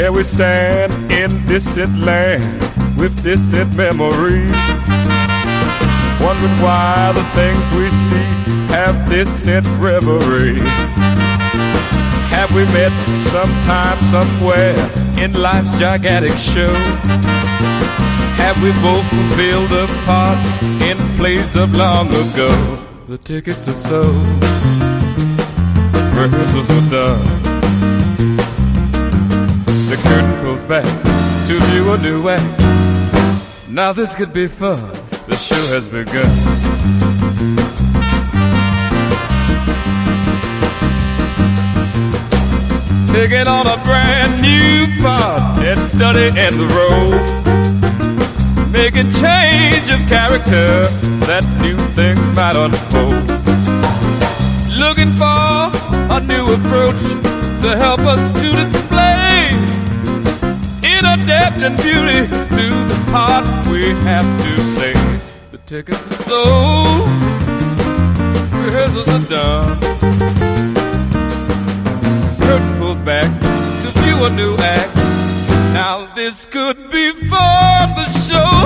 There we stand in distant land with distant memories, wondering why the things we see have distant reverie. Have we met sometime, somewhere in life's gigantic show? Have we both fulfilled a part in plays of long ago? The tickets are sold, rehearsals are done. The curtain pulls back to view a new act. Now this could be fun, the show has begun. Taking on a brand new part and studying the role, making change of character that new things might unfold. Looking for a new approach to help us to display inner depth and beauty to the part we have to play. The tickets are sold, rehearsals are done. Curtain pulls back to view a new act. Now this could be fun, the show